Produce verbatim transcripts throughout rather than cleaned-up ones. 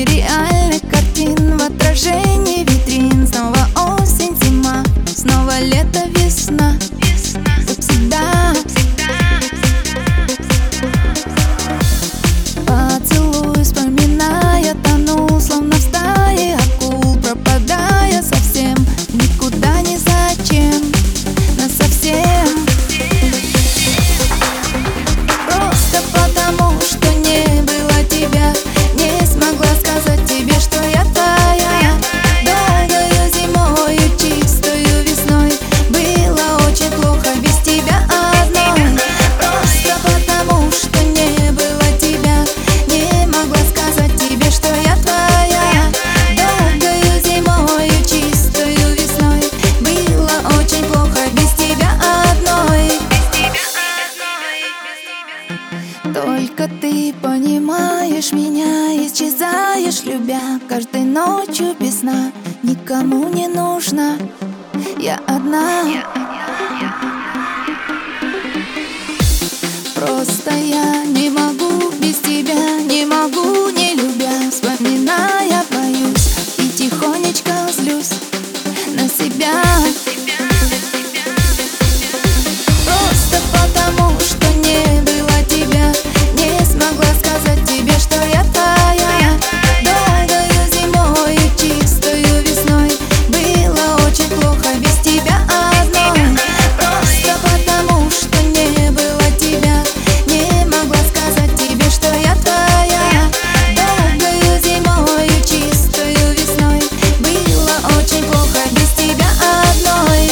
нереальных картин в отражении витрин. Снова осень, зима, снова лето, весна, как всегда. Поцелуй, вспоминая, тону, словно в стае акул, пропадая совсем, никуда, ни зачем, насовсем. Просто потому, что не было тебя, не смогла сказать тебе, что я твоя. Долгою зимою, чистою весной, было очень плохо без тебя одной. Просто потому, что не было тебя, не могла сказать тебе, что я твоя. Долгою зимою, чистою весной, было очень плохо без тебя одной. Только ты понимаешь меня, исчезаешь, любя, каждой ночью без сна. Никому не нужна, я одна. Просто я не могу без тебя, не могу, не любя. Вспоминая, боюсь и тихонечко злюсь на себя. Просто потому, что не было тебя, не смогла сказать тебе, что я твоя. Долгою зимою, чистою весной, было очень плохо без тебя одной. Просто потому, что не было тебя, не могла сказать тебе, что я твоя. Долгою зимою, чистою весной, было очень плохо без тебя одной.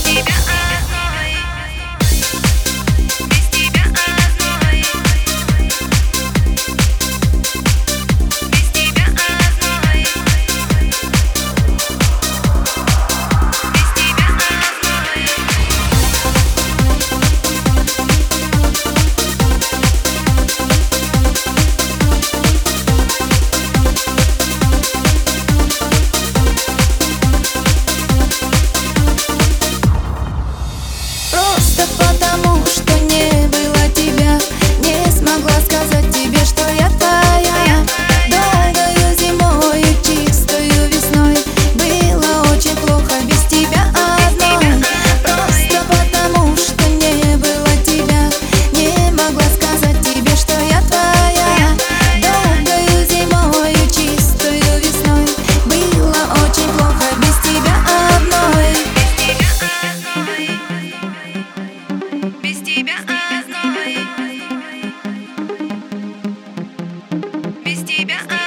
Просто потому, что не было тебя, не смогла сказать тебе, что я твоя. Долгою зимою, чистою весной, было очень плохо без тебя одной. Просто потому, что не было тебя, не могла сказать тебе, что я твоя. Долгою зимою, чистою весной, было очень плохо без тебя одной. Без тебя одной, без тебя одной.